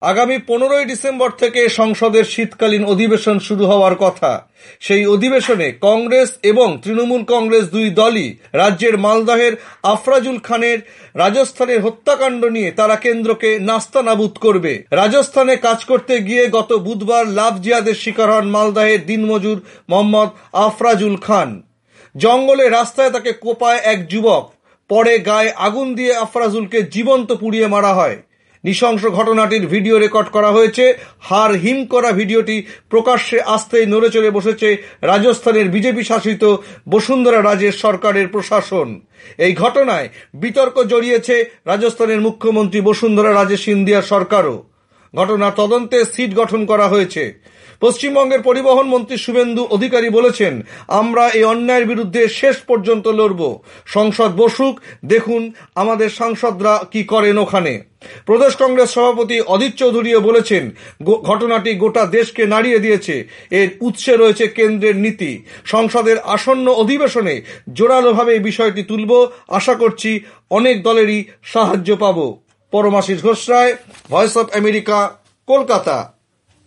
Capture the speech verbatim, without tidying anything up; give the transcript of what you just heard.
আগামী পনেরোই ডিসেম্বর থেকে সংসদের শীতকালীন অধিবেশন শুরু হওয়ার কথা। সেই অধিবেশনে কংগ্রেস এবং তৃণমূল কংগ্রেস দুই দলই রাজ্যের মালদহের আফরাজুল খানের রাজস্থানের হত্যাকাণ্ড নিয়ে তারা কেন্দ্রকে নাস্তানাবুদ করবে। রাজস্থানে কাজ করতে গিয়ে গত বুধবার লাভ জিহাদের শিকার হন মালদহের দিনমজুর মোহাম্মদ আফরাজুল খান। জঙ্গলে রাস্তায় তাকে কোপায় এক যুবক, পরে গায়ে আগুন দিয়ে আফরাজুলকে জীবন্ত পুড়িয়ে মারা হয়। নৃশংস ঘটনাটির ভিডিও রেকর্ড করা হয়েছে। হাড় হিম করা ভিডিওটি প্রকাশ্যে আসতেই নড়ে চড়ে বসেছে রাজস্থানের বিজেপি শাসিত বসুন্ধরা রাজের সরকারের প্রশাসন। এই ঘটনায় বিতর্ক জড়িয়েছে রাজস্থানের মুখ্যমন্ত্রী বসুন্ধরা রাজে সিন্ধিয়ার সরকারও। ঘটনা তদন্তে সিট গঠন করা হয়েছে। পশ্চিমবঙ্গের পরিবহন মন্ত্রী শুভেন্দু অধিকারী বলেছেন, আমরা এই অন্যায়ের বিরুদ্ধে শেষ পর্যন্ত লড়ব। সংসদ বসুক, দেখুন আমাদের সাংসদরা কি করেন ওখানে। প্রদেশ কংগ্রেস সভাপতি অধীর চৌধুরীও বলেছেন, ঘটনাটি গোটা দেশকে নাড়িয়ে দিয়েছে। এর উৎসে রয়েছে কেন্দ্রের নীতি। সংসদের আসন্ন অধিবেশনে জোরালোভাবে এই বিষয়টি তুলব। আশা করছি অনেক দলেরই সাহায্য পাব। Paramashis Ghosh Roy, voice of America, Kolkata.